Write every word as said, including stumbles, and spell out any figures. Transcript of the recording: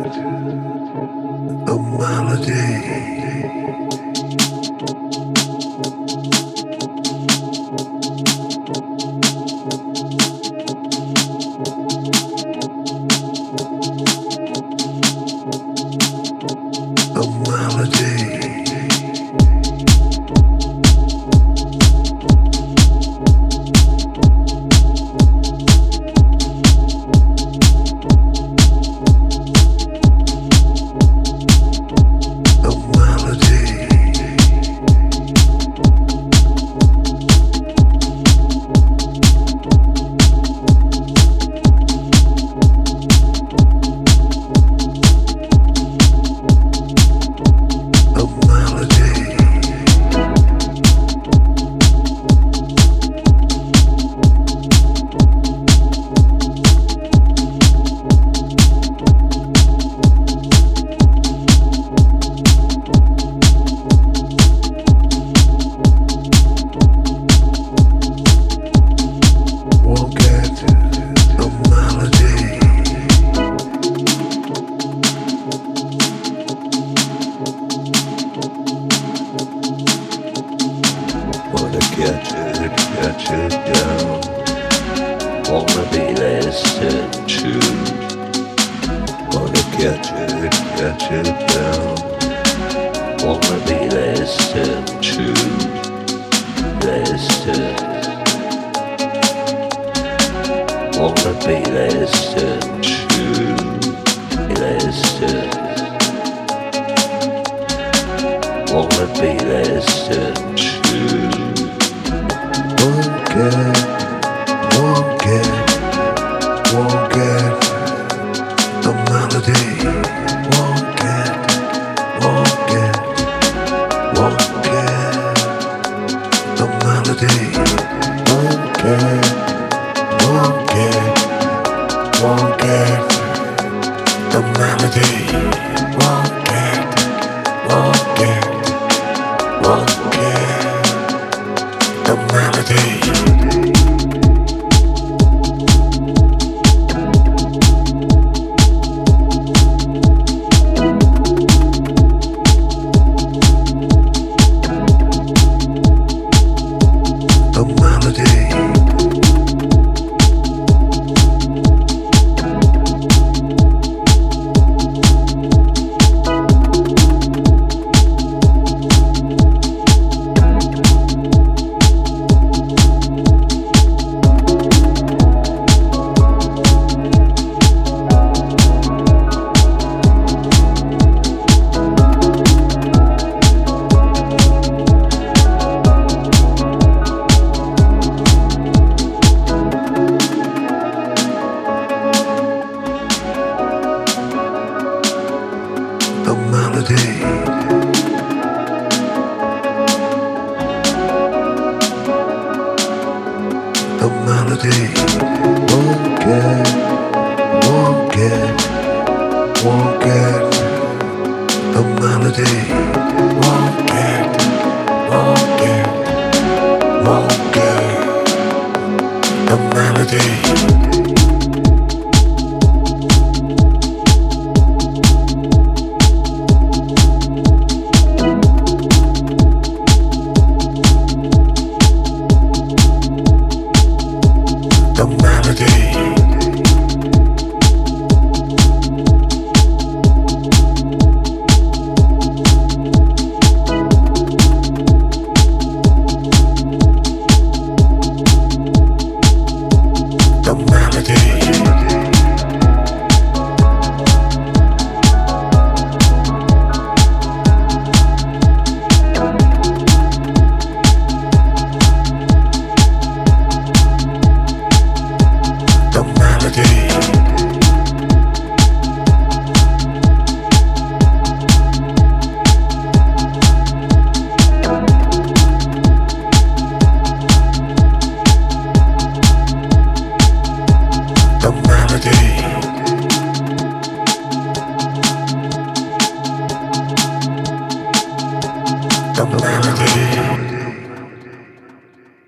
a melody. A melody. Get you, get you down. Wanna be listened to. Wanna get you, get you down. Wanna be listened to. Listen. Wanna be listened to. Listen. Wanna be listened to. Won't get, won't get, won't get the melody. Won't get, won't get, won't get the melody. Won't get, won't get, won't get the melody. Won't get, won't get, won't get the melody. A melody. A melody. Won't get, won't get, won't get a melody. Won't get, won't get, won't get a melody. The melody. The melody. The melody.